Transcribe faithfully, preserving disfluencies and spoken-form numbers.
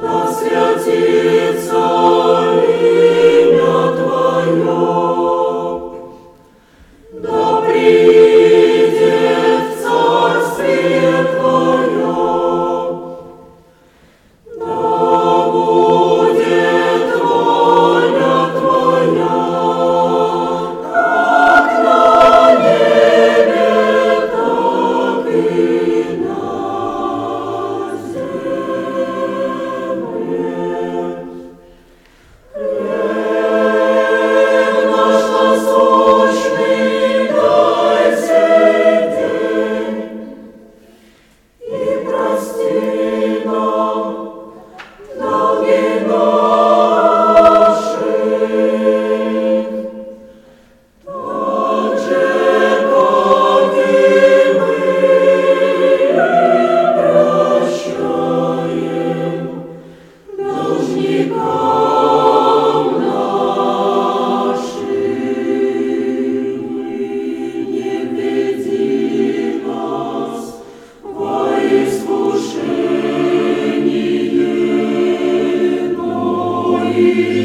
да святится имя Твое, да придет царствие Твое, да будет воля Твоя, как на небе, так и на земле. Хлеб наш насущный дай сей день, и прости нам долги наши, так же, как и мы прощаем должникам нашим. И не введи нас во искушение, но